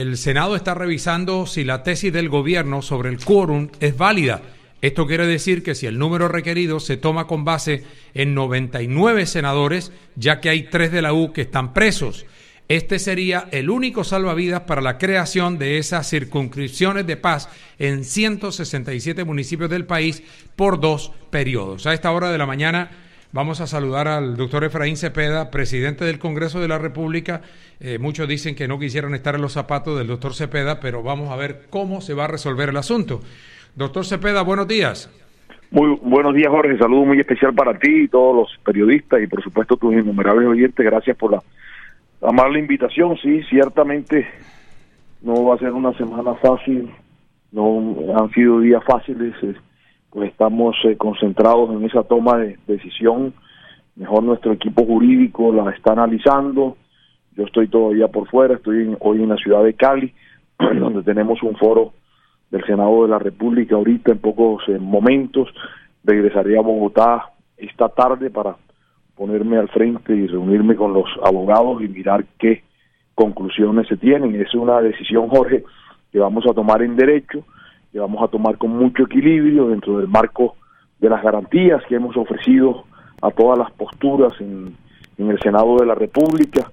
El Senado está revisando si la tesis del gobierno sobre el quórum es válida. Esto quiere decir que si el número requerido se toma con base en 99 senadores, ya que hay 3 de la U que están presos. Este sería el único salvavidas para la creación de esas circunscripciones de paz en 167 municipios del país por 2 periodos. A esta hora de la mañana vamos a saludar al doctor Efraín Cepeda, presidente del Congreso de la República. Muchos dicen que no quisieran estar en los zapatos del doctor Cepeda, pero vamos a ver cómo se va a resolver el asunto. Doctor Cepeda, buenos días. Muy buenos días, Jorge. Saludo muy especial para ti y todos los periodistas y, por supuesto, tus innumerables oyentes. Gracias por la amable invitación. Sí, ciertamente no va a ser una semana fácil, no han sido días fáciles, pues estamos concentrados en esa toma de decisión. Mejor nuestro equipo jurídico la está analizando. Yo estoy todavía por fuera, estoy hoy en la ciudad de Cali, donde tenemos un foro del Senado de la República. Ahorita en pocos momentos regresaré a Bogotá esta tarde para ponerme al frente y reunirme con los abogados y mirar qué conclusiones se tienen. Es una decisión, Jorge, que vamos a tomar en derecho, que vamos a tomar con mucho equilibrio dentro del marco de las garantías que hemos ofrecido a todas las posturas en el Senado de la República.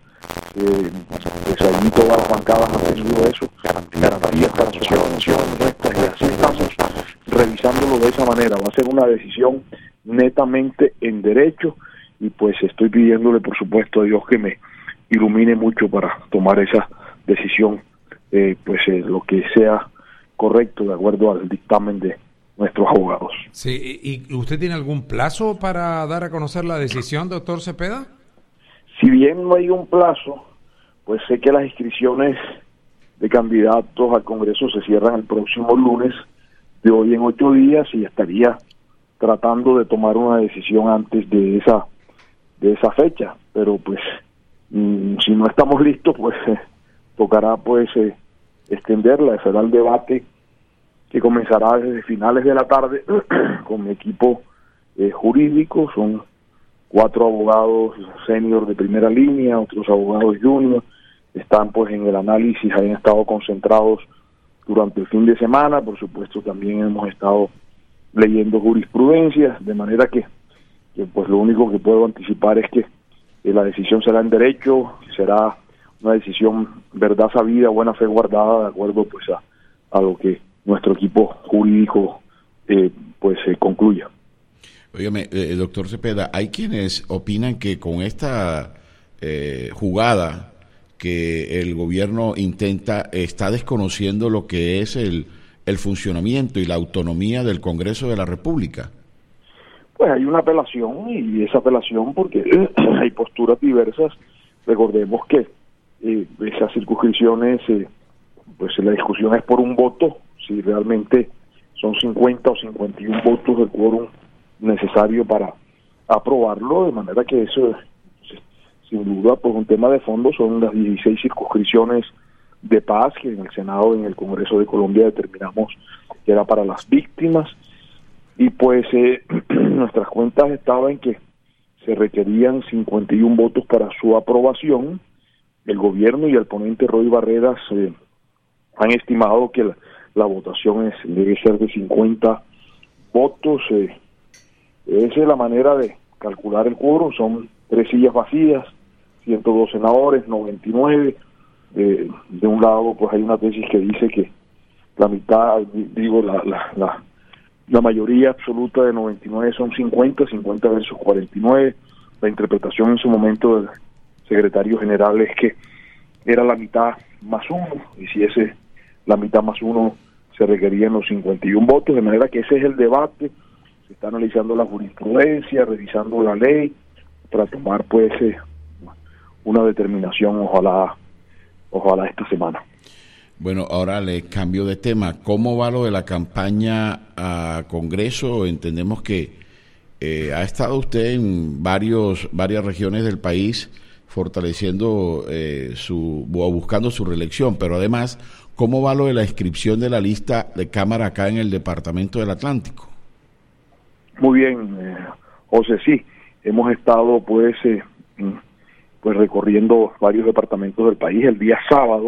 Pues allí todas las bancadas han recibido eso, garantías para su aprobación, y así estamos revisándolo de esa manera. Va a ser una decisión netamente en derecho y pues estoy pidiéndole, por supuesto, a Dios que me ilumine mucho para tomar esa decisión, lo que sea correcto de acuerdo al dictamen de nuestros abogados. Sí, ¿y usted tiene algún plazo para dar a conocer la decisión, doctor Cepeda? Si bien no hay un plazo, pues sé que las inscripciones de candidatos al Congreso se cierran el próximo lunes, de hoy en 8 días, y estaría tratando de tomar una decisión antes de esa fecha, pero pues si no estamos listos, pues tocará pues extenderla. Será el debate que comenzará desde finales de la tarde con mi equipo jurídico. Son 4 abogados senior de primera línea, otros abogados junior, están pues en el análisis, han estado concentrados durante el fin de semana. Por supuesto también hemos estado leyendo jurisprudencia, de manera que pues lo único que puedo anticipar es que la decisión será en derecho, será una decisión verdad sabida, buena fe guardada, de acuerdo pues a lo que nuestro equipo jurídico concluya. Óigame, doctor Cepeda, hay quienes opinan que con esta jugada que el gobierno está desconociendo lo que es el funcionamiento y la autonomía del Congreso de la República. Pues hay una apelación, y esa apelación porque hay posturas diversas. Recordemos que esas circunscripciones, pues la discusión es por un voto, si realmente son 50 o 51 votos del quórum necesario para aprobarlo, de manera que eso sin duda pues un tema de fondo. Son las 16 circunscripciones de paz que en el Senado y en el Congreso de Colombia determinamos que era para las víctimas, y pues nuestras cuentas estaban en que se requerían 51 votos para su aprobación. El gobierno y el ponente Roy Barreras han estimado que la votación debe ser de 50 votos. Esa es la manera de calcular el quórum. Son 3 sillas vacías, 102 senadores, 99. De un lado, pues hay una tesis que dice que la mitad, la mayoría absoluta de 99 son 50 versus 49. La interpretación en su momento del secretario general es que era la mitad más 1, y si la mitad más 1 se requerían los 51 votos, de manera que ese es el debate. Se está analizando la jurisprudencia, revisando la ley, para tomar pues una determinación, ojalá esta semana. Bueno, ahora le cambio de tema. ¿Cómo va lo de la campaña a Congreso? Entendemos que ha estado usted en varias regiones del país fortaleciendo o buscando su reelección, pero además, ¿cómo va lo de la inscripción de la lista de Cámara acá en el Departamento del Atlántico? Muy bien, José, sí, hemos estado pues recorriendo varios departamentos del país. El día sábado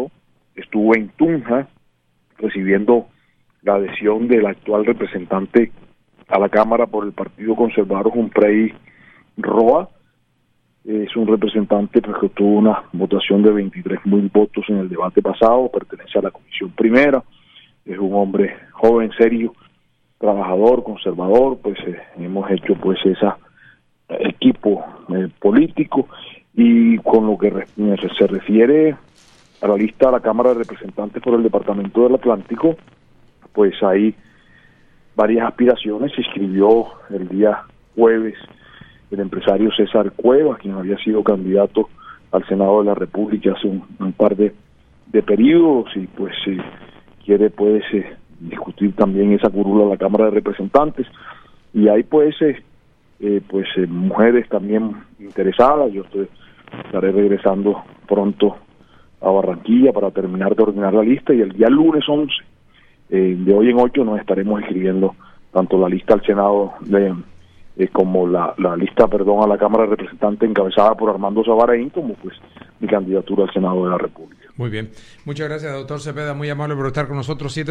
estuvo en Tunja recibiendo la adhesión del actual representante a la Cámara por el Partido Conservador, Humphrey Roa. Es un representante pues, que tuvo una votación de 23.000 votos en el debate pasado, pertenece a la Comisión Primera, es un hombre joven, serio, trabajador, conservador, pues hemos hecho pues ese equipo político, y con lo que se refiere a la lista de la Cámara de Representantes por el Departamento del Atlántico, pues hay varias aspiraciones. Se inscribió el día jueves el empresario César Cuevas, quien había sido candidato al Senado de la República hace un par de periodos, y pues si quiere puede discutir también esa curula a la Cámara de Representantes, y hay pues mujeres también interesadas. Yo estaré regresando pronto a Barranquilla para terminar de ordenar la lista, y el día lunes 11, de hoy en 8, nos estaremos escribiendo tanto la lista al Senado como la lista, a la Cámara de Representantes encabezada por Armando Sabaraín, como pues mi candidatura al Senado de la República. Muy bien. Muchas gracias, doctor Cepeda, muy amable por estar con nosotros.